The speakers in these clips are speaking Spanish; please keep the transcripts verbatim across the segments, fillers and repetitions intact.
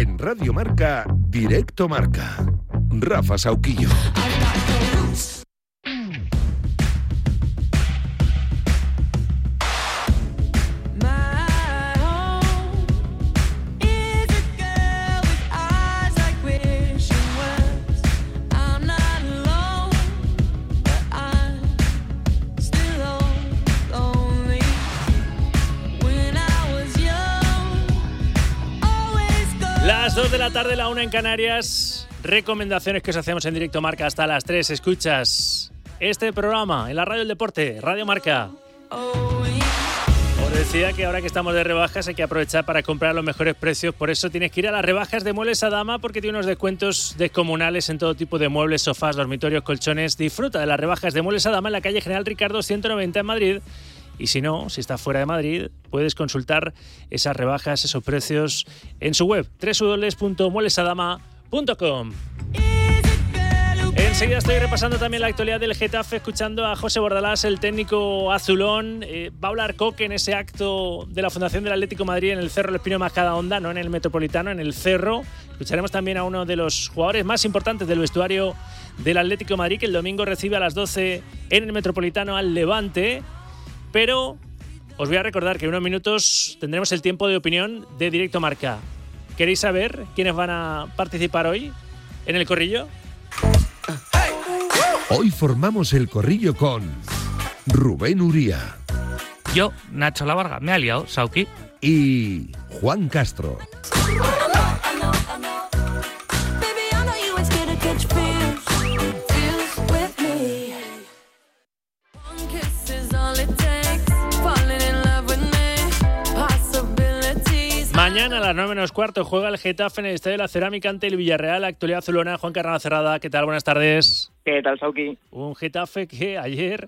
En Radio Marca, Directo Marca. Rafa Sauquillo. Las dos de la tarde, la una en Canarias. Recomendaciones que os hacemos en Directo Marca hasta las tres. Escuchas este programa en la Radio del Deporte, Radio Marca. Os decía que ahora que estamos de rebajas hay que aprovechar para comprar los mejores precios. Por eso tienes que ir a las rebajas de Muebles Adama, porque tiene unos descuentos descomunales en todo tipo de muebles, sofás, dormitorios, colchones. Disfruta de las rebajas de Muebles Adama en la calle General Ricardo ciento noventa en Madrid. Y si no, si estás fuera de Madrid, puedes consultar esas rebajas, esos precios en su web, doble u doble u doble u punto muebles adama punto com. Enseguida estoy repasando también la actualidad del Getafe, escuchando a José Bordalás, el técnico azulón. Eh, va a hablar Coque en ese acto de la Fundación del Atlético de Madrid en el Cerro del Espino Majadahonda, no en el Metropolitano, en el Cerro. Escucharemos también a uno de los jugadores más importantes del vestuario del Atlético de Madrid, que el domingo recibe a las doce en el Metropolitano al Levante. Pero os voy a recordar que en unos minutos tendremos el tiempo de opinión de Directo Marca. ¿Queréis saber quiénes van a participar hoy en el corrillo? Hoy formamos el corrillo con Rubén Uría. Yo, Nacho Lavarga, me ha liado, Sauki. Y Juan Castro. Mañana a las nueve menos cuarto juega el Getafe en el Estadio de la Cerámica ante el Villarreal. Actualidad azulona. Juan Carrera Cerrada, ¿qué tal? Buenas tardes. ¿Qué tal, Sauki? Un Getafe que ayer,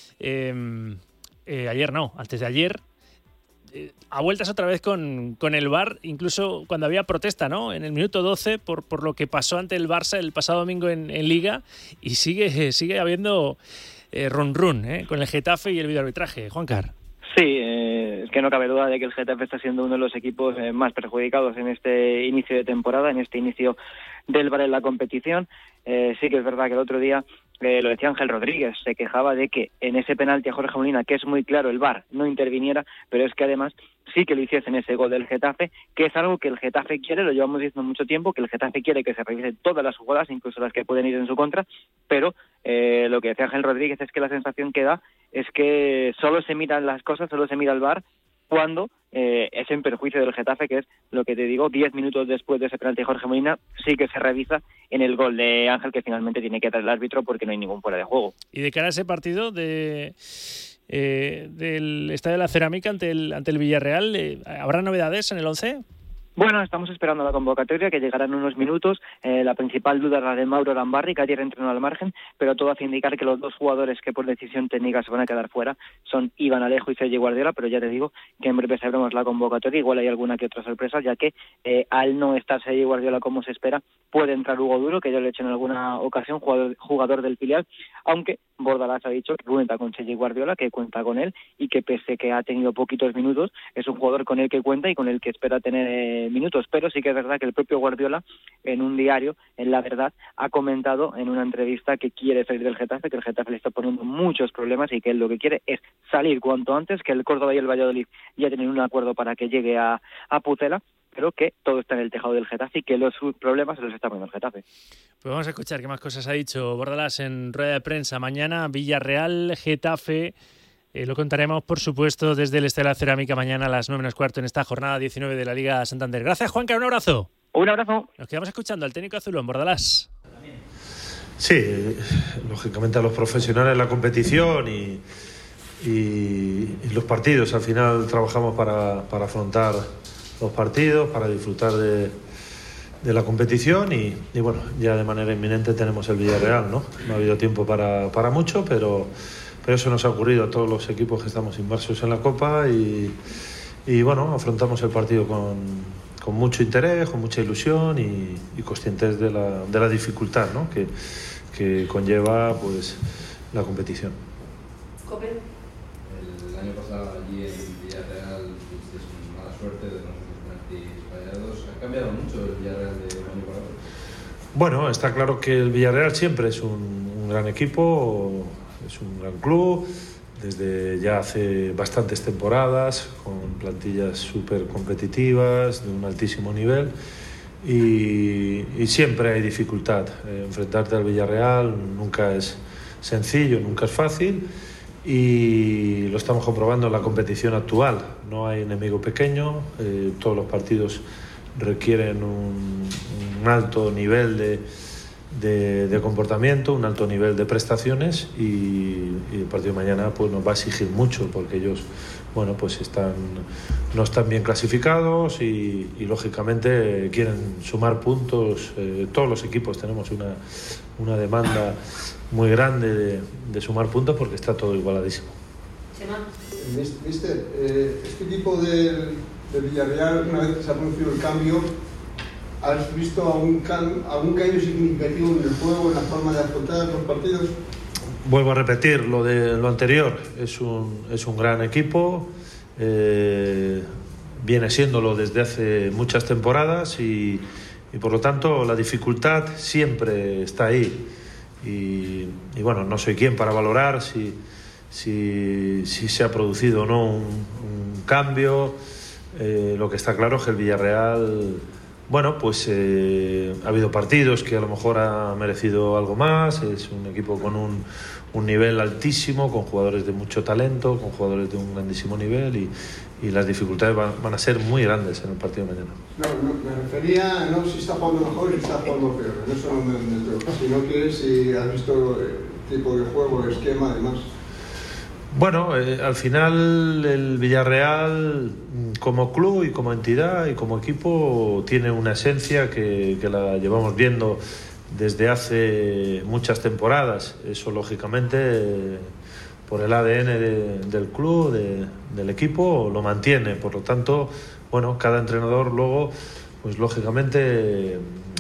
eh, eh, ayer no, antes de ayer, eh, a vueltas otra vez con, con el V A R, incluso cuando había protesta, ¿no? En el minuto doce por, por lo que pasó ante el Barça el pasado domingo en, en Liga, y sigue, sigue habiendo eh, run run eh, con el Getafe y el videoarbitraje. Juan Car. Sí, eh, es que no cabe duda de que el Getafe está siendo uno de los equipos eh, más perjudicados en este inicio de temporada, en este inicio del V A R en la competición. Eh, sí que es verdad que el otro día, eh, lo decía Ángel Rodríguez, se quejaba de que en ese penalti a Jorge Molina, que es muy claro, el V A R no interviniera, pero es que además sí que lo hiciese en ese gol del Getafe, que es algo que el Getafe quiere, lo llevamos diciendo mucho tiempo, que el Getafe quiere que se revisen todas las jugadas, incluso las que pueden ir en su contra, pero eh, lo que decía Ángel Rodríguez es que la sensación que da es que solo se miran las cosas, solo se mira el V A R cuando eh, es en perjuicio del Getafe, que es lo que te digo, diez minutos después de ese penalti de Jorge Molina, sí que se revisa en el gol de Ángel, que finalmente tiene que dar el árbitro porque no hay ningún fuera de juego. Y de cara a ese partido de eh, del Estadio de la Cerámica ante el, ante el Villarreal, eh, ¿habrá novedades en el once? Bueno, estamos esperando la convocatoria, que llegará en unos minutos. Eh, la principal duda es la de Mauro Lambarri, que ayer entrenó al margen, pero todo hace indicar que los dos jugadores que por decisión técnica se van a quedar fuera son Iván Alejo y Sergi Guardiola, pero ya te digo que en breve sabremos la convocatoria. Igual hay alguna que otra sorpresa, ya que eh, al no estar Sergi Guardiola como se espera, puede entrar Hugo Duro, que yo le he hecho en alguna ocasión, jugador, jugador del filial, aunque Bordalás ha dicho que cuenta con Sergi Guardiola, que cuenta con él, y que pese que ha tenido poquitos minutos, es un jugador con el que cuenta y con el que espera tener eh, minutos. Pero sí que es verdad que el propio Guardiola, en un diario, en La Verdad, ha comentado en una entrevista que quiere salir del Getafe, que el Getafe le está poniendo muchos problemas y que él lo que quiere es salir cuanto antes, que el Córdoba y el Valladolid ya tienen un acuerdo para que llegue a, a Pucela, pero que todo está en el tejado del Getafe y que los problemas se los está poniendo el Getafe. Pues vamos a escuchar qué más cosas ha dicho Bordalás en rueda de prensa. Mañana Villarreal, Getafe. Eh, lo contaremos, por supuesto, desde el Estadio de la Cerámica mañana a las nueve menos cuarto en esta jornada diecinueve de la Liga Santander. Gracias, Juanca, un abrazo. Un abrazo. Nos quedamos escuchando al técnico azulón, Bordalás. Sí, lógicamente a los profesionales de la competición y, y, y los partidos. Al final trabajamos para, para afrontar los partidos, para disfrutar de, de la competición y, y bueno, ya de manera inminente tenemos el Villarreal, ¿no? No ha habido tiempo para, para mucho, pero... Pero eso nos ha ocurrido a todos los equipos que estamos inmersos en la Copa y, y bueno, afrontamos el partido con, con mucho interés, con mucha ilusión y, y conscientes de la, de la dificultad, ¿no? que, que conlleva pues, la competición. ¿Cope? El año pasado allí en Villarreal tuvisteis mala suerte de no ser penaltis fallados. ¿Ha cambiado mucho el Villarreal de un año para otro. Bueno, está claro que el Villarreal siempre es un, un gran equipo, es un gran club, desde ya hace bastantes temporadas, con plantillas súper competitivas, de un altísimo nivel, y, y siempre hay dificultad. Eh, enfrentarte al Villarreal nunca es sencillo, nunca es fácil, y lo estamos comprobando en la competición actual. No hay enemigo pequeño, eh, todos los partidos requieren un, un alto nivel de, de, de comportamiento, un alto nivel de prestaciones, y, y el partido de mañana pues nos va a exigir mucho, porque ellos bueno pues están no están bien clasificados y, y lógicamente quieren sumar puntos. Eh, todos los equipos tenemos una, una demanda muy grande de, de sumar puntos, porque está todo igualadísimo. Mister, eh, este tipo de, de Villarreal, una vez que se ha producido el cambio, ¿has visto algún, can, algún cambio significativo en el juego, en la forma de afrontar los partidos? Vuelvo a repetir lo de lo anterior, es un, es un gran equipo, eh, viene siéndolo desde hace muchas temporadas, y, y por lo tanto la dificultad siempre está ahí, y, y bueno, no soy quien para valorar si, si, si se ha producido o no un, un cambio. Eh, lo que está claro es que el Villarreal, bueno, pues eh, ha habido partidos que a lo mejor ha merecido algo más. Es un equipo con un, un nivel altísimo, con jugadores de mucho talento, con jugadores de un grandísimo nivel, y, y las dificultades van, van a ser muy grandes en el partido de mañana. No, no, me refería no si está jugando mejor y si está jugando peor, no solo en el juego, sino que si has visto el tipo de juego, el esquema, además. Bueno, eh, al final el Villarreal como club y como entidad y como equipo tiene una esencia que, que la llevamos viendo desde hace muchas temporadas. Eso lógicamente eh, por el A D N de, del club, de, del equipo, lo mantiene. Por lo tanto, bueno, cada entrenador luego, pues lógicamente eh,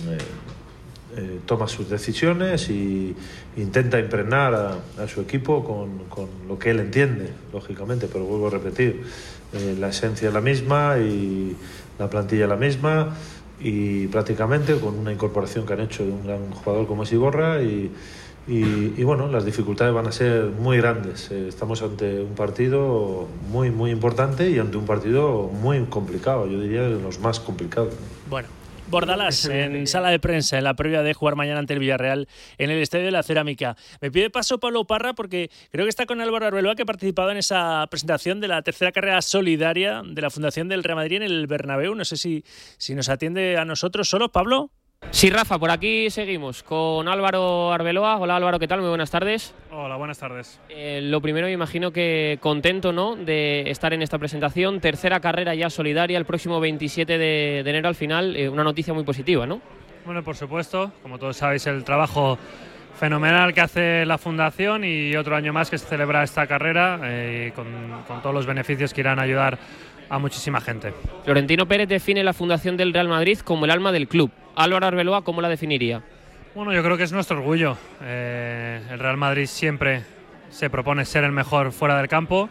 eh, toma sus decisiones y intenta impregnar a, a su equipo con, con lo que él entiende, lógicamente, pero vuelvo a repetir, eh, la esencia es la misma y la plantilla es la misma, y prácticamente con una incorporación que han hecho de un gran jugador como es Iborra, y, y, y bueno, las dificultades van a ser muy grandes. Eh, estamos ante un partido muy, muy importante y ante un partido muy complicado, yo diría de los más complicados. Bueno, Bordalás en sala de prensa en la previa de jugar mañana ante el Villarreal en el Estadio de la Cerámica. Me pide paso Pablo Parra porque creo que está con Álvaro Arbeloa, que ha participado en esa presentación de la tercera carrera solidaria de la Fundación del Real Madrid en el Bernabéu. No sé si, si nos atiende a nosotros solo, Pablo. Sí, Rafa, por aquí seguimos con Álvaro Arbeloa. Hola Álvaro, ¿qué tal? Muy buenas tardes. Hola, buenas tardes. Eh, lo primero, me imagino que contento, ¿no?, de estar en esta presentación. Tercera carrera ya solidaria, el próximo veintisiete de, de enero al final. Eh, una noticia muy positiva, ¿no? Bueno, por supuesto, como todos sabéis, el trabajo fenomenal que hace la Fundación, y otro año más que se celebra esta carrera eh, con, con todos los beneficios que irán a ayudar a muchísima gente. Florentino Pérez define la Fundación del Real Madrid como el alma del club. Álvaro Arbeloa, ¿cómo la definiría? Bueno, yo creo que es nuestro orgullo. Eh, el Real Madrid siempre se propone ser el mejor fuera del campo,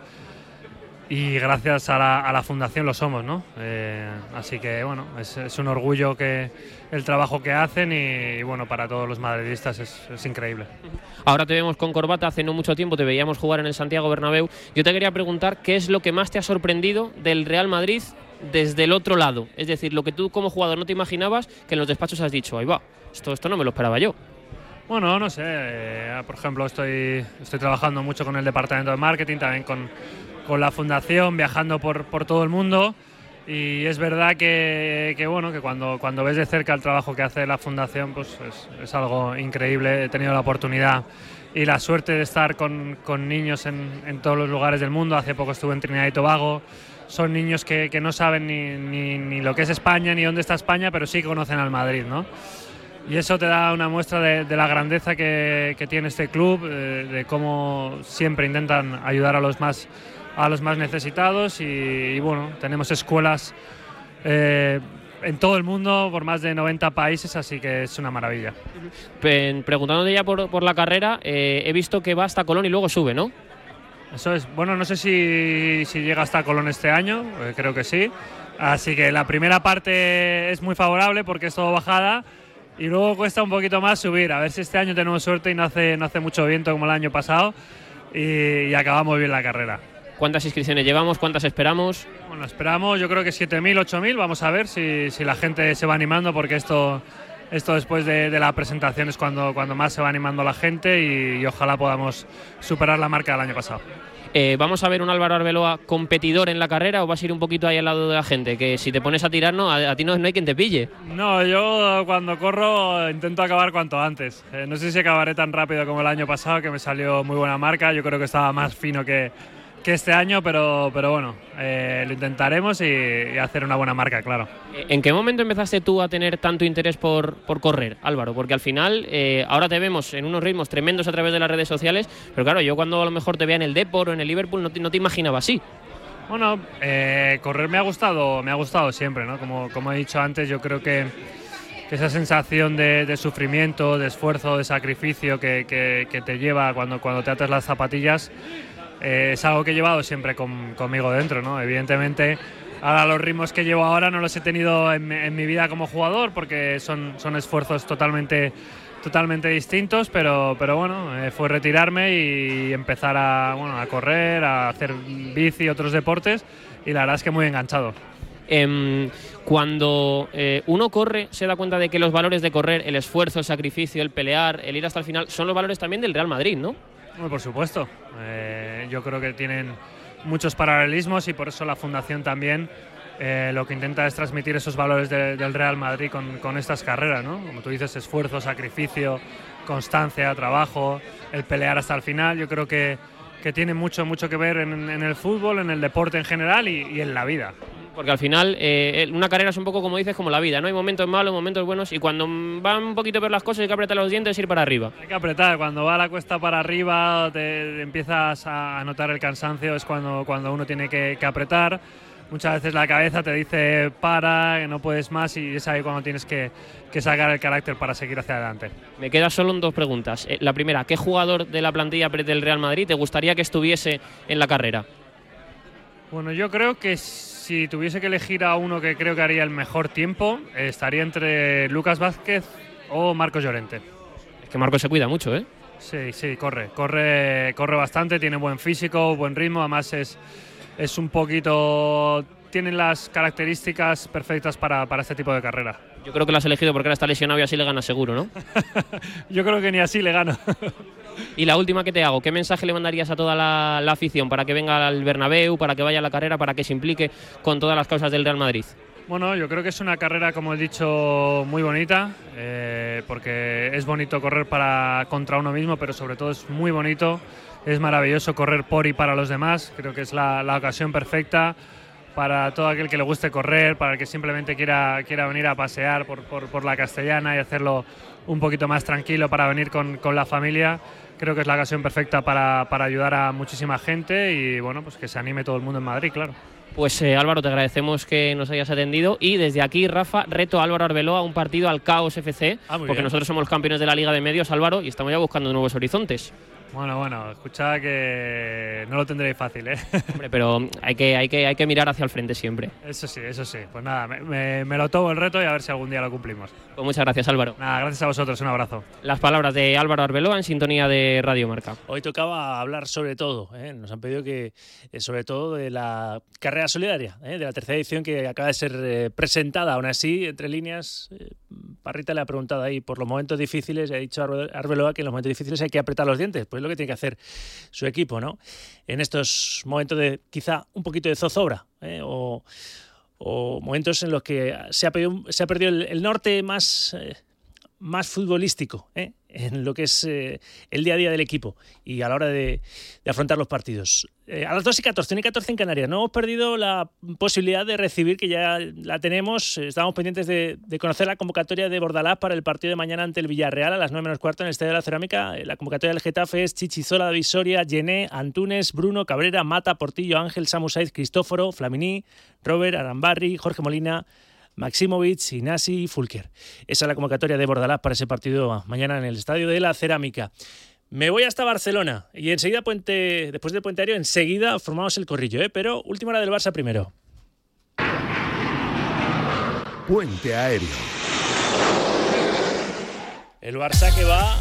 y gracias a la, a la Fundación lo somos, ¿no? Eh, así que, bueno, es, es un orgullo que el trabajo que hacen, y, y bueno, para todos los madridistas es, es increíble. Ahora te vemos con corbata, hace no mucho tiempo te veíamos jugar en el Santiago Bernabéu. Yo te quería preguntar qué es lo que más te ha sorprendido del Real Madrid desde el otro lado, es decir, lo que tú como jugador no te imaginabas, que en los despachos has dicho, ahí va, esto, esto no me lo esperaba yo. Bueno, no sé, eh, por ejemplo, estoy, estoy trabajando mucho con el departamento de marketing, también con, con la Fundación, viajando por, por todo el mundo, y es verdad que, que, bueno, que cuando, cuando ves de cerca el trabajo que hace la Fundación, pues es, es algo increíble. He tenido la oportunidad y la suerte de estar con, con niños en, en todos los lugares del mundo. Hace poco estuve en Trinidad y Tobago. Son niños que, que no saben ni, ni, ni lo que es España ni dónde está España, pero sí conocen al Madrid, ¿no? Y eso te da una muestra de, de la grandeza que, que tiene este club, de, de cómo siempre intentan ayudar a los más, a los más necesitados, y, y bueno, tenemos escuelas eh, en todo el mundo, por más de noventa países, así que es una maravilla. Preguntándote ya por, por la carrera, eh, he visto que va hasta Colón y luego sube, ¿no? Eso es, bueno, no sé si, si llega hasta Colón este año, eh, creo que sí. Así que la primera parte es muy favorable porque es todo bajada y luego cuesta un poquito más subir. A ver si este año tenemos suerte y no hace, no hace mucho viento como el año pasado y, y acabamos bien la carrera. ¿Cuántas inscripciones llevamos? ¿Cuántas esperamos? Bueno, esperamos yo creo que siete mil, ocho mil. Vamos a ver si, si la gente se va animando porque esto, esto después de, de la presentación es cuando, cuando más se va animando la gente y, y ojalá podamos superar la marca del año pasado. Eh, ¿Vamos a ver un Álvaro Arbeloa competidor en la carrera o vas a ir un poquito ahí al lado de la gente? Que si te pones a tirar, no, a, a ti no, no hay quien te pille. No, yo cuando corro intento acabar cuanto antes. Eh, no sé si acabaré tan rápido como el año pasado, que me salió muy buena marca. Yo creo que estaba más fino que, que este año, pero, pero bueno, eh, lo intentaremos y, y hacer una buena marca, claro. ¿En qué momento empezaste tú a tener tanto interés por, por correr, Álvaro? Porque al final, eh, ahora te vemos en unos ritmos tremendos a través de las redes sociales, pero claro, yo cuando a lo mejor te veía en el Depor o en el Liverpool no te, no te imaginaba así. Bueno, eh, correr me ha gustado, me ha gustado siempre, ¿no? Como, como he dicho antes, yo creo que, que esa sensación de, de sufrimiento, de esfuerzo, de sacrificio que, que, que te lleva cuando, cuando te atas las zapatillas, Eh, es algo que he llevado siempre con, conmigo dentro, ¿no? Evidentemente, ahora los ritmos que llevo ahora no los he tenido en, en mi vida como jugador porque son, son esfuerzos totalmente, totalmente distintos, pero, pero bueno, eh, fue retirarme y empezar a, bueno, a correr, a hacer bici y otros deportes y la verdad es que muy enganchado. Eh, cuando eh, uno corre, se da cuenta de que los valores de correr, el esfuerzo, el sacrificio, el pelear, el ir hasta el final, son los valores también del Real Madrid, ¿no? Bueno, por supuesto. Eh, yo creo que tienen muchos paralelismos y por eso la Fundación también eh, lo que intenta es transmitir esos valores de, del Real Madrid con, con estas carreras, ¿no? Como tú dices, esfuerzo, sacrificio, constancia, trabajo, el pelear hasta el final. Yo creo que, que tiene mucho, mucho que ver en, en el fútbol, en el deporte en general y, y en la vida. Porque al final eh, una carrera es un poco como dices, como la vida, ¿no? Hay momentos malos, momentos buenos y cuando van un poquito peor las cosas hay que apretar los dientes y ir para arriba. Hay que apretar, cuando va la cuesta para arriba te, te empiezas a notar el cansancio, es cuando, cuando uno tiene que, que apretar. Muchas veces la cabeza te dice para, que no puedes más y es ahí cuando tienes que, que sacar el carácter para seguir hacia adelante. Me quedan solo dos preguntas. Eh, la primera, ¿qué jugador de la plantilla del Real Madrid te gustaría que estuviese en la carrera? Bueno, yo creo que si tuviese que elegir a uno que creo que haría el mejor tiempo, eh, estaría entre Lucas Vázquez o Marcos Llorente. Es que Marcos se cuida mucho, ¿eh? Sí, sí, corre, corre, corre bastante, tiene buen físico, buen ritmo, además es, es un poquito... tienen las características perfectas para, para este tipo de carrera. Yo creo que lo has elegido porque ahora está lesionado y así le gana seguro, ¿no? Yo creo que ni así le gano. Y la última que te hago, ¿qué mensaje le mandarías a toda la, la afición para que venga al Bernabéu, para que vaya a la carrera, para que se implique con todas las causas del Real Madrid? Bueno, yo creo que es una carrera, como he dicho, muy bonita, eh, porque es bonito correr para contra uno mismo, pero sobre todo es muy bonito, es maravilloso correr por y para los demás, creo que es la, la ocasión perfecta para todo aquel que le guste correr, para el que simplemente quiera, quiera venir a pasear por, por, por la Castellana y hacerlo un poquito más tranquilo para venir con, con la familia. Creo que es la ocasión perfecta para, para ayudar a muchísima gente y bueno, pues que se anime todo el mundo en Madrid, claro. Pues eh, Álvaro, te agradecemos que nos hayas atendido y desde aquí, Rafa, reto a Álvaro Arbeloa a un partido al Caos F C, ah, porque bien. Nosotros somos campeones de la Liga de Medios, Álvaro, y estamos ya buscando nuevos horizontes. Bueno, bueno, escucha que no lo tendréis fácil, ¿eh? Hombre, pero hay que, hay que, hay que mirar hacia el frente siempre. Eso sí, eso sí. Pues nada, me, me, me lo tomo el reto y a ver si algún día lo cumplimos. Pues muchas gracias, Álvaro. Nada, gracias a vosotros, un abrazo. Las palabras de Álvaro Arbeloa en sintonía de Radio Marca. Hoy tocaba hablar sobre todo, ¿eh? Nos han pedido que, eh, sobre todo de la carrera solidaria, ¿eh? De la tercera edición que acaba de ser eh, presentada. Aún así, entre líneas, eh, Parrita le ha preguntado ahí por los momentos difíciles, y ha dicho Arbeloa que en los momentos difíciles hay que apretar los dientes. Pues es lo que tiene que hacer su equipo, ¿no? En estos momentos de quizá un poquito de zozobra, ¿eh? o, o momentos en los que se ha perdido, se ha perdido el, el norte más, eh, más futbolístico, ¿eh? En lo que es eh, el día a día del equipo y a la hora de, de afrontar los partidos. Eh, a las dos y catorce, una y catorce en Canarias. No hemos perdido la posibilidad de recibir, que ya la tenemos. Estamos pendientes de, de conocer la convocatoria de Bordalás para el partido de mañana ante el Villarreal a las nueve menos cuarto en el Estadio de la Cerámica. La convocatoria del Getafe es Chichizola, David Soria, Yené, Antunes, Bruno, Cabrera, Mata, Portillo, Ángel, Samu Saiz, Cristóforo, Flamini, Robert, Arambarri, Jorge Molina, Maximovic, Inasi y Fulker. Esa es la convocatoria de Bordalás para ese partido mañana en el Estadio de la Cerámica. Me voy hasta Barcelona y enseguida, Puente, después del Puente Aéreo, enseguida formamos el corrillo, ¿eh? Pero última hora del Barça primero. Puente Aéreo. El Barça que va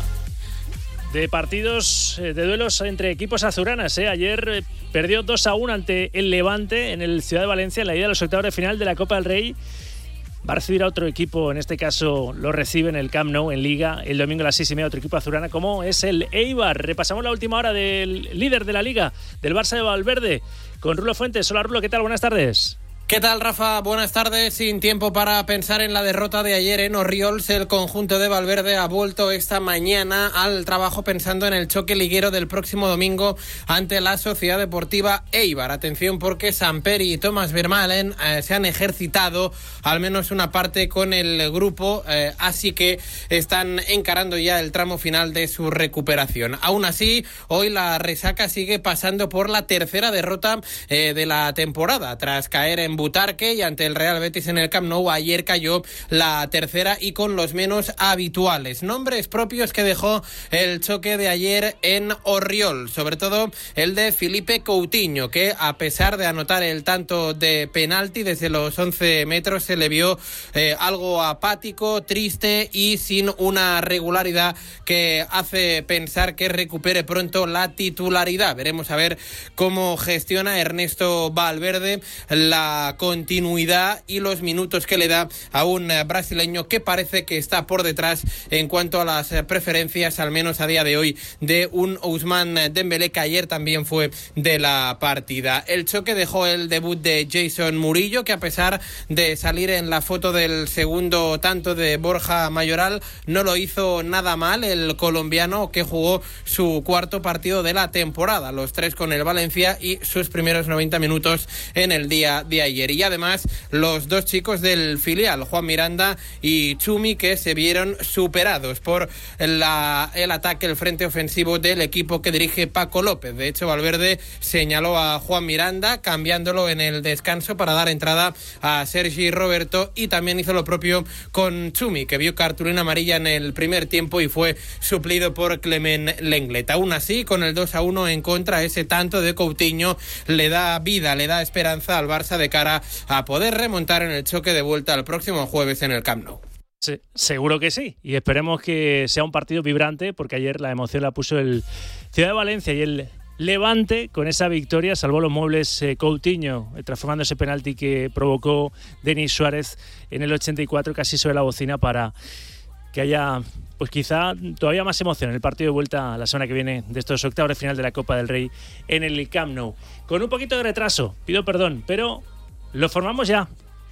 de partidos, de duelos entre equipos azulgranas. ¿eh? Ayer eh, perdió dos a uno ante el Levante en el Ciudad de Valencia en la ida de los octavos de final de la Copa del Rey. Va a recibir a otro equipo, en este caso lo recibe en el Camp Nou, en Liga, el domingo a las seis y media, otro equipo azulgrana como es el Eibar. Repasamos la última hora del líder de la Liga, del Barça de Valverde, con Rulo Fuentes. Hola Rulo, ¿qué tal? Buenas tardes. ¿Qué tal, Rafa? Buenas tardes. Sin tiempo para pensar en la derrota de ayer en Orriols, el conjunto de Valverde ha vuelto esta mañana al trabajo pensando en el choque liguero del próximo domingo ante la Sociedad Deportiva Eibar. Atención, porque Samperi y Thomas Vermaelen eh, se han ejercitado al menos una parte con el grupo, eh, así que están encarando ya el tramo final de su recuperación. Aún así, hoy la resaca sigue pasando por la tercera derrota eh, de la temporada, tras caer en Butarque y ante el Real Betis en el Camp Nou. Ayer cayó la tercera y con los menos habituales. Nombres propios que dejó el choque de ayer en Orriol, sobre todo el de Filipe Coutinho, que a pesar de anotar el tanto de penalti desde los once metros se le vio eh, algo apático, triste y sin una regularidad que hace pensar que recupere pronto la titularidad. Veremos a ver cómo gestiona Ernesto Valverde la continuidad y los minutos que le da a un brasileño que parece que está por detrás en cuanto a las preferencias, al menos a día de hoy, de un Ousmane Dembélé, que ayer también fue de la partida. El choque dejó el debut de Jason Murillo, que a pesar de salir en la foto del segundo tanto de Borja Mayoral, no lo hizo nada mal el colombiano, que jugó su cuarto partido de la temporada, los tres con el Valencia, y sus primeros noventa minutos en el día de ayer. Y además los dos chicos del filial, Juan Miranda y Chumi, que se vieron superados por la, el ataque, el frente ofensivo del equipo que dirige Paco López. De hecho, Valverde señaló a Juan Miranda, cambiándolo en el descanso para dar entrada a Sergi Roberto, y también hizo lo propio con Chumi, que vio cartulina amarilla en el primer tiempo y fue suplido por Clement Lenglet. Aún así, con el dos a uno en contra, ese tanto de Coutinho le da vida, le da esperanza al Barça de cara a poder remontar en el choque de vuelta el próximo jueves en el Camp Nou. Sí, seguro que sí, y esperemos que sea un partido vibrante, porque ayer la emoción la puso el Ciudad de Valencia y el Levante. Con esa victoria salvó los muebles eh, Coutinho, eh, transformando ese penalti que provocó Denis Suárez en el ochenta y cuatro, casi sobre la bocina, para que haya, pues quizá todavía más emoción en el partido de vuelta la semana que viene de estos octavos de final de la Copa del Rey en el Camp Nou. Con un poquito de retraso, pido perdón, pero lo formamos ya.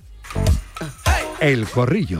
El Corrillo.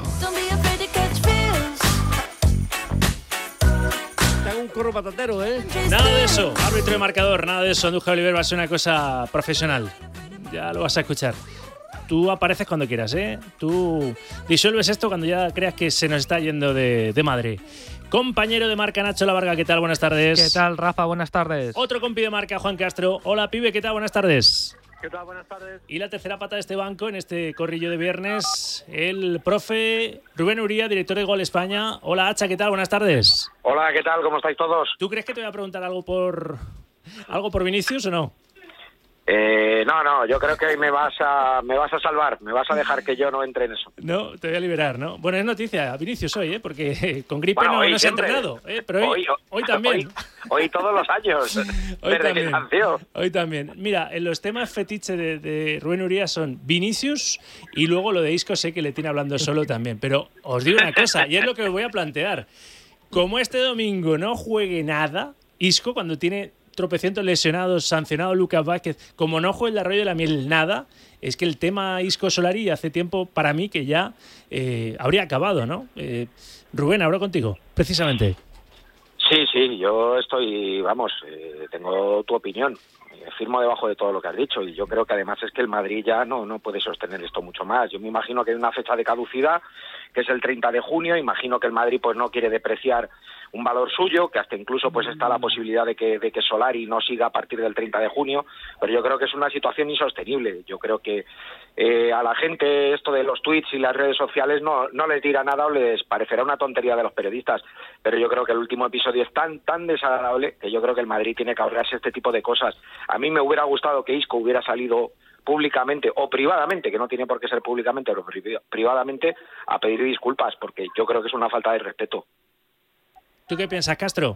Tengo un corro patatero, ¿eh? Nada de eso, árbitro de marcador, nada de eso. Andújar Oliver va a ser una cosa profesional. Ya lo vas a escuchar. Tú apareces cuando quieras, ¿eh? Tú disuelves esto cuando ya creas que se nos está yendo de, de madre. Compañero de marca, Nacho Lavarga, ¿qué tal? Buenas tardes. ¿Qué tal, Rafa? Buenas tardes. Otro compi de marca, Juan Castro. Hola, pibe, ¿qué tal? Buenas tardes. ¿Qué tal? Buenas tardes. Y la tercera pata de este banco, en este corrillo de viernes, el profe Rubén Uría, director de Gol España. Hola, Hacha, ¿qué tal? Buenas tardes. Hola, ¿qué tal? ¿Cómo estáis todos? ¿Tú crees que te voy a preguntar algo por algo por Vinicius o no? Eh, no, no, yo creo que me vas a me vas a salvar, me vas a dejar que yo no entre en eso. No, te voy a liberar, ¿no? Bueno, es noticia, Vinicius hoy, ¿eh? Porque con gripe bueno, no, no se ha entrenado, ¿eh? Pero hoy, hoy, hoy también. Hoy, hoy todos los años, hoy desde también, que nació. Hoy también. Mira, en los temas fetiche de, de Rubén Uría son Vinicius y luego lo de Isco sé que le tiene hablando solo también. Pero os digo una cosa, y es lo que os voy a plantear. Como este domingo no juegue nada, Isco, cuando tiene tropecientos lesionados, sancionado Lucas Vázquez, como no juegue el Arroyo de la Miel nada, es que el tema Isco Solari hace tiempo para mí que ya eh, habría acabado, ¿no? Eh, Rubén, hablo contigo, precisamente. Sí, sí, yo estoy, vamos, eh, tengo tu opinión, eh, firmo debajo de todo lo que has dicho, y yo creo que además es que el Madrid ya no, no puede sostener esto mucho más. Yo me imagino que hay una fecha de caducidad, que es el treinta de junio, imagino que el Madrid pues no quiere depreciar un valor suyo, que hasta incluso pues está la posibilidad de que, de que Solari no siga a partir del treinta de junio, pero yo creo que es una situación insostenible. Yo creo que eh, a la gente esto de los tweets y las redes sociales no, no les dirá nada o les parecerá una tontería de los periodistas, pero yo creo que el último episodio es tan, tan desagradable que yo creo que el Madrid tiene que ahorrarse este tipo de cosas. A mí me hubiera gustado que Isco hubiera salido públicamente o privadamente, que no tiene por qué ser públicamente, pero privadamente, a pedir disculpas, porque yo creo que es una falta de respeto. ¿Tú qué piensas, Castro?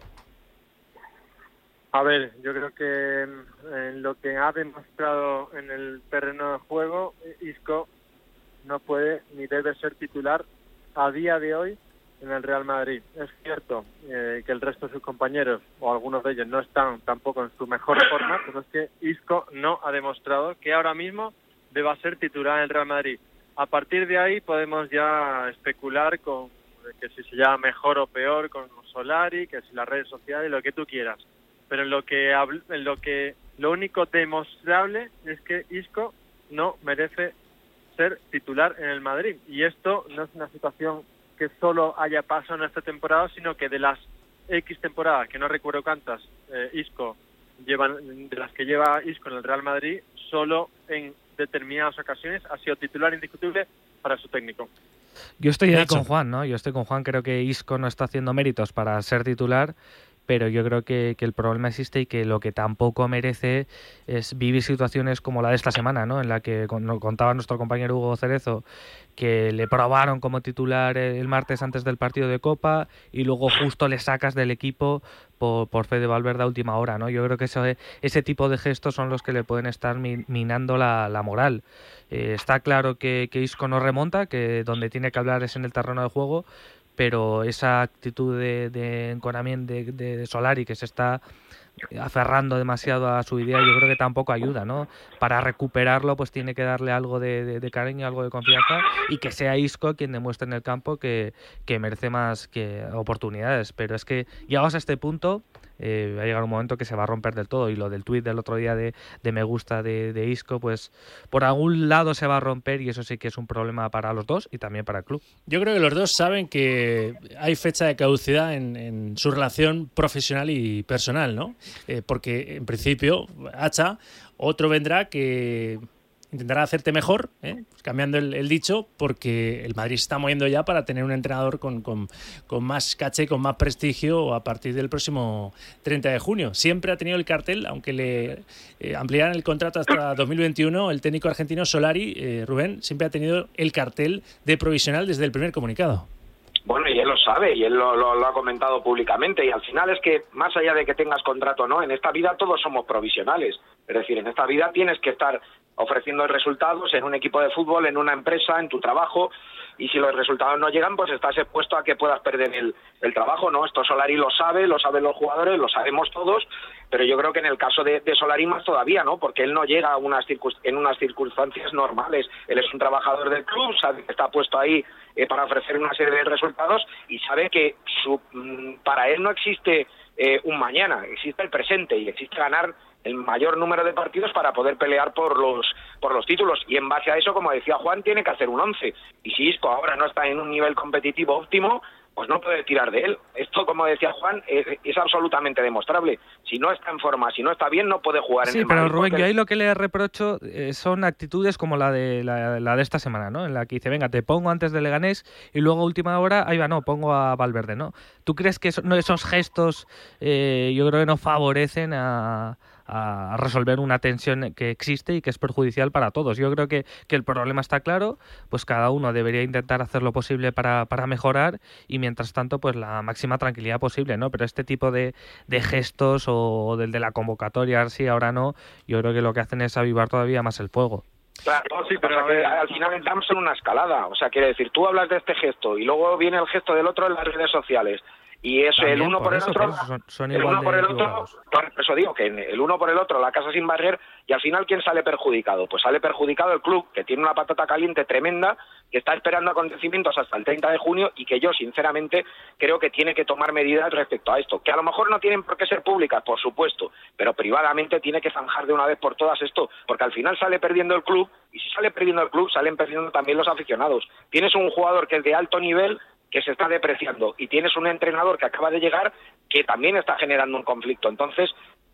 A ver, yo creo que en, en lo que ha demostrado en el terreno de juego, Isco no puede ni debe ser titular a día de hoy en el Real Madrid. Es cierto eh, que el resto de sus compañeros, o algunos de ellos, no están tampoco en su mejor forma, pero es que Isco no ha demostrado que ahora mismo deba ser titular en el Real Madrid. A partir de ahí podemos ya especular con que si se llama mejor o peor con Solari, que si las redes sociales, lo que tú quieras. Pero en lo que en lo que lo único demostrable es que Isco no merece ser titular en el Madrid. Y esto no es una situación que solo haya pasado en esta temporada, sino que de las X temporadas, que no recuerdo cuántas, eh, Isco llevan, de las que lleva Isco en el Real Madrid, solo en determinadas ocasiones ha sido titular indiscutible para su técnico. Yo estoy ahí con Juan, ¿no? Yo estoy con Juan, creo que Isco no está haciendo méritos para ser titular, pero yo creo que, que el problema existe y que lo que tampoco merece es vivir situaciones como la de esta semana, ¿no? En la que nos contaba nuestro compañero Hugo Cerezo que le probaron como titular el martes antes del partido de Copa y luego justo le sacas del equipo por, por Fede Valverde a última hora, ¿no? Yo creo que ese, ese tipo de gestos son los que le pueden estar minando la, la moral. Eh, está claro que, que Isco no remonta, que donde tiene que hablar es en el terreno de juego, pero esa actitud de, de enconamiento de, de, de Solari, que se está aferrando demasiado a su idea, yo creo que tampoco ayuda, ¿no? Para recuperarlo, pues tiene que darle algo de, de, de cariño, algo de confianza, y que sea Isco quien demuestre en el campo que, que merece más que oportunidades. Pero es que llegados a este punto, eh, va a llegar un momento que se va a romper del todo, y lo del tuit del otro día de, de me gusta de, de Isco, pues por algún lado se va a romper, y eso sí que es un problema para los dos y también para el club. Yo creo que los dos saben que hay fecha de caducidad en, en su relación profesional y personal, ¿no? Eh, porque en principio, Hacha, otro vendrá que intentará hacerte mejor, ¿eh? cambiando el, el dicho, porque el Madrid se está moviendo ya para tener un entrenador con, con, con más caché, con más prestigio a partir del próximo treinta de junio. Siempre ha tenido el cartel, aunque le eh, ampliaran el contrato hasta dos mil veintiuno, el técnico argentino Solari, eh, Rubén, siempre ha tenido el cartel de provisional desde el primer comunicado. Bueno, y él lo sabe, y él lo, lo, lo ha comentado públicamente, y al final es que, más allá de que tengas contrato o no, en esta vida todos somos provisionales. Es decir, en esta vida tienes que estar ofreciendo resultados en un equipo de fútbol, en una empresa, en tu trabajo, y si los resultados no llegan, pues estás expuesto a que puedas perder el, el trabajo, ¿no? Esto Solari lo sabe, lo saben los jugadores, lo sabemos todos, pero yo creo que en el caso de, de Solari más todavía, ¿no? Porque él no llega a unas circun, en unas circunstancias normales. Él es un trabajador del club, sabe que está puesto ahí eh, para ofrecer una serie de resultados, y sabe que su, para él no existe eh, un mañana, existe el presente, y existe ganar el mayor número de partidos para poder pelear por los por los títulos, y en base a eso, como decía Juan, tiene que hacer un once, y si Isco ahora no está en un nivel competitivo óptimo, pues no puede tirar de él. Esto, como decía Juan, es, es absolutamente demostrable. Si no está en forma, si no está bien, no puede jugar sí, en el Madrid. Sí, pero Rubén, porque... yo ahí lo que le reprocho eh, son actitudes como la de la, la de esta semana, ¿no? En la que dice, venga, te pongo antes de Leganés, y luego a última hora, ahí va, no, pongo a Valverde, ¿no? ¿Tú crees que eso, no, esos gestos eh, yo creo que no favorecen a... a resolver una tensión que existe y que es perjudicial para todos? Yo creo que, que el problema está claro, pues cada uno debería intentar hacer lo posible para, para mejorar, y mientras tanto pues la máxima tranquilidad posible, ¿no? Pero este tipo de, de gestos o del de la convocatoria, sí, ahora no, yo creo que lo que hacen es avivar todavía más el fuego. Claro, sí, pero que al final entramos en una escalada. O sea, quiere decir, tú hablas de este gesto y luego viene el gesto del otro en las redes sociales. Y es También, el uno por, por el eso, otro, por son, son el uno por el otro, por eso digo que el uno por el otro, la casa sin barrer, y al final ¿quién sale perjudicado? Pues sale perjudicado el club, que tiene una patata caliente tremenda, que está esperando acontecimientos hasta el treinta de junio, y que yo sinceramente creo que tiene que tomar medidas respecto a esto, que a lo mejor no tienen por qué ser públicas, por supuesto, pero privadamente tiene que zanjar de una vez por todas esto, porque al final sale perdiendo el club, y si sale perdiendo el club, salen perdiendo también los aficionados. Tienes un jugador que es de alto nivel, que se está depreciando, y tienes un entrenador que acaba de llegar que también está generando un conflicto. Entonces,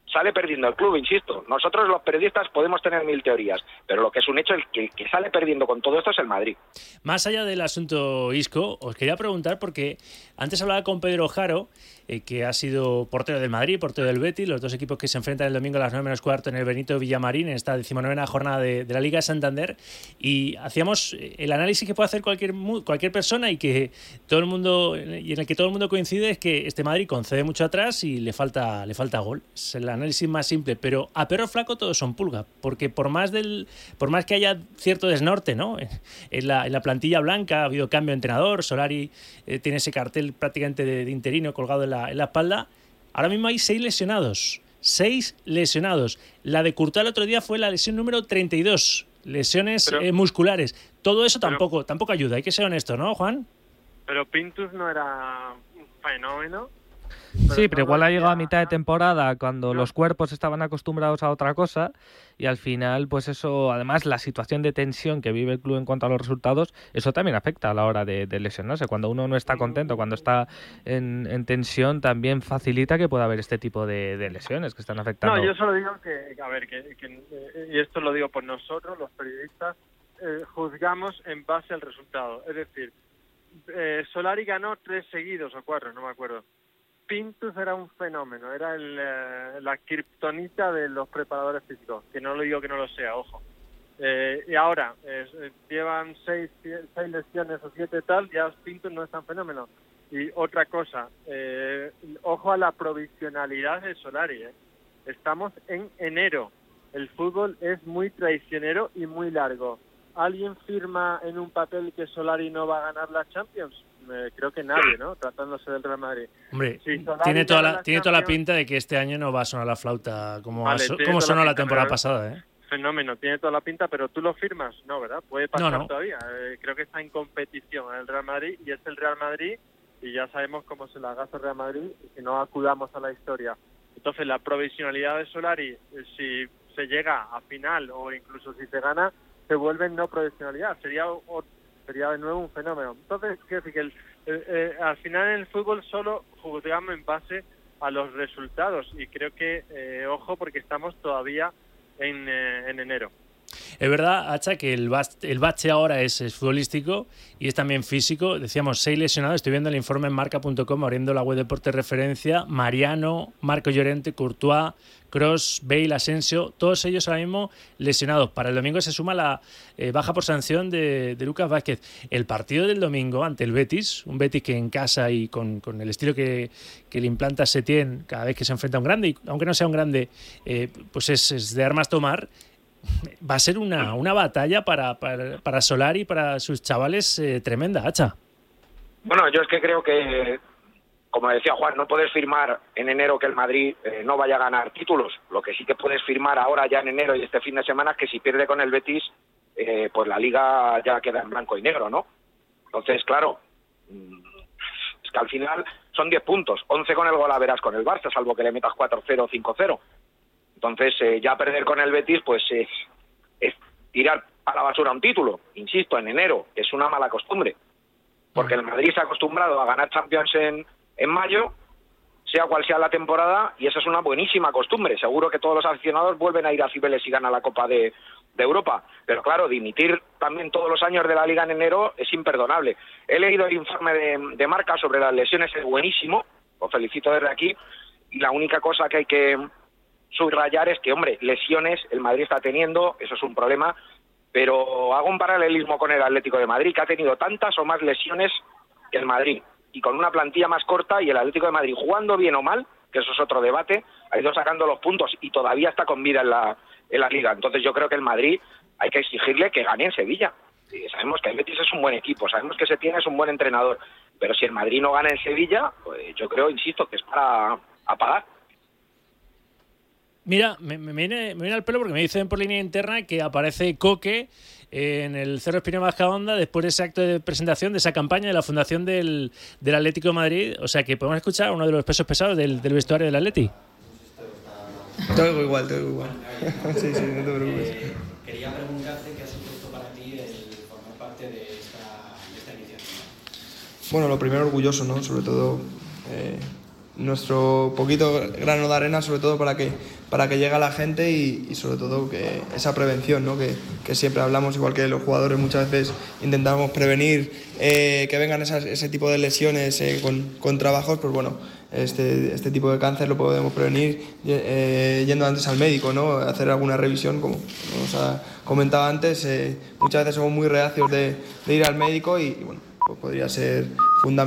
sale perdiendo el club, insisto. Nosotros los periodistas podemos tener mil teorías, pero lo que es un hecho, el que, que sale perdiendo con todo esto es el Madrid. Más allá del asunto Isco, os quería preguntar, porque antes hablaba con Pedro Jaro, eh, que ha sido portero del Madrid, portero del Betis, los dos equipos que se enfrentan el domingo a las nueve menos cuarto en el Benito Villamarín, en esta decimonovena jornada de, de la Liga de Santander, y hacíamos el análisis que puede hacer cualquier cualquier persona y que todo el mundo y en el que todo el mundo coincide, es que este Madrid concede mucho atrás y le falta le falta gol. Es el análisis más simple, pero a perro flaco todos son pulga, porque por más del por más que haya cierto desnorte, ¿no? En la, en la plantilla blanca ha habido cambio de entrenador, Solari eh, tiene ese cartel prácticamente de, de interino colgado en la, en la espalda. Ahora mismo hay seis lesionados, seis lesionados. La de Courtois el otro día fue la lesión número treinta y dos, lesiones pero, eh, musculares. Todo eso tampoco, pero, tampoco ayuda, hay que ser honesto, ¿no, Juan? Pero Pintus no era un fenómeno. Pero sí, pero igual ha llegado a mitad de temporada cuando no. los cuerpos estaban acostumbrados a otra cosa y al final, pues eso, además la situación de tensión que vive el club en cuanto a los resultados, eso también afecta a la hora de, de lesionarse. Cuando uno no está contento, cuando está en, en tensión, también facilita que pueda haber este tipo de, de lesiones que están afectando. No, yo solo digo que, a ver, que, que y esto lo digo por nosotros, los periodistas, eh, juzgamos en base al resultado. Es decir, eh, Solari ganó tres seguidos o cuatro, no me acuerdo. Pintus era un fenómeno, era el, eh, la kriptonita de los preparadores físicos, que no lo digo que no lo sea, ojo. Eh, y ahora, eh, llevan seis, seis lesiones o siete tal, ya Pintus no es tan fenómeno. Y otra cosa, eh, ojo a la provisionalidad de Solari, eh. Estamos en enero, el fútbol es muy traicionero y muy largo. ¿Alguien firma en un papel que Solari no va a ganar la Champions? Eh, creo que nadie, ¿no? Tratándose del Real Madrid. Hombre, si tiene toda la, tiene toda la pinta de que este año no va a sonar la flauta como, vale, a, como sonó la, la temporada pasada, ¿eh? Fenómeno, tiene toda la pinta, pero tú lo firmas, ¿no? ¿Verdad? Puede pasar no, no. todavía. Eh, creo que está en competición el Real Madrid y es el Real Madrid y ya sabemos cómo se la gasta el Real Madrid y que no acudamos a la historia. Entonces, la provisionalidad de Solari, eh, si se llega a final o incluso si se gana, se vuelve en no provisionalidad. Sería o, sería de nuevo un fenómeno. Entonces, quiero decir que el, eh, eh, al final en el fútbol solo juzgamos en base a los resultados y creo que, eh, ojo, porque estamos todavía en, eh, en enero. Es verdad, Hacha, que el, el bache ahora es, es futbolístico y es también físico. Decíamos, seis lesionados. Estoy viendo el informe en marca punto com, abriendo la web Deporte Referencia. Mariano, Marco Llorente, Courtois, Kroos, Bale, Asensio, todos ellos ahora mismo lesionados. Para el domingo se suma la eh, baja por sanción de, de Lucas Vázquez. El partido del domingo ante el Betis, un Betis que en casa y con, con el estilo que, que le implanta Setién cada vez que se enfrenta a un grande, y aunque no sea un grande, eh, pues es, es de armas tomar. Va a ser una, una batalla para, para, para Solari y para sus chavales eh, tremenda, Hacha. Bueno, yo es que creo que, como decía Juan, no puedes firmar en enero que el Madrid eh, no vaya a ganar títulos. Lo que sí que puedes firmar ahora ya en enero y este fin de semana es que si pierde con el Betis, eh, pues la Liga ya queda en blanco y negro, ¿no? Entonces, claro, es que al final son diez puntos, once con el golaveras con el Barça, salvo que le metas cuatro cero o cinco cero. Entonces, eh, ya perder con el Betis, pues eh, es tirar a la basura un título, insisto, en enero, que es una mala costumbre. Porque el Madrid se ha acostumbrado a ganar Champions en, en mayo, sea cual sea la temporada, y esa es una buenísima costumbre. Seguro que todos los aficionados vuelven a ir a Cibeles y ganan la Copa de, de Europa. Pero claro, dimitir también todos los años de la Liga en enero es imperdonable. He leído el informe de, de Marca sobre las lesiones, es buenísimo, lo felicito desde aquí, y la única cosa que hay que subrayar es que, hombre, lesiones el Madrid está teniendo, eso es un problema, pero hago un paralelismo con el Atlético de Madrid, que ha tenido tantas o más lesiones que el Madrid, y con una plantilla más corta, y el Atlético de Madrid jugando bien o mal, que eso es otro debate, ha ido sacando los puntos y todavía está con vida en la, en la Liga. Entonces yo creo que el Madrid hay que exigirle que gane en Sevilla. Y sabemos que el Betis es un buen equipo, sabemos que Setién es un buen entrenador, pero si el Madrid no gana en Sevilla, pues yo creo, insisto, que es para apagar. Mira, me, me, viene, me viene al pelo porque me dicen por línea interna que aparece Coque en el Cerro Espino Majadahonda después de ese acto de presentación de esa campaña de la fundación del, del Atlético de Madrid. O sea que podemos escuchar a uno de los pesos pesados del, del vestuario del Atleti. Todo igual, todo igual. Sí, sí, no te preocupes. Eh, quería preguntarte qué ha supuesto para ti el formar parte de esta, de esta iniciativa. Bueno, lo primero orgulloso, ¿no? Sobre todo... Eh, nuestro poquito grano de arena, sobre todo para que, para que llegue a la gente y, y sobre todo que esa prevención, ¿no? que, que siempre hablamos, igual que los jugadores muchas veces intentamos prevenir eh, que vengan esas, ese tipo de lesiones eh, con, con trabajos, pues bueno, este, este tipo de cáncer lo podemos prevenir eh, yendo antes al médico, ¿no? Hacer alguna revisión, como os ha comentado antes, eh, muchas veces somos muy reacios de, de ir al médico y, y bueno, pues podría ser fundamental.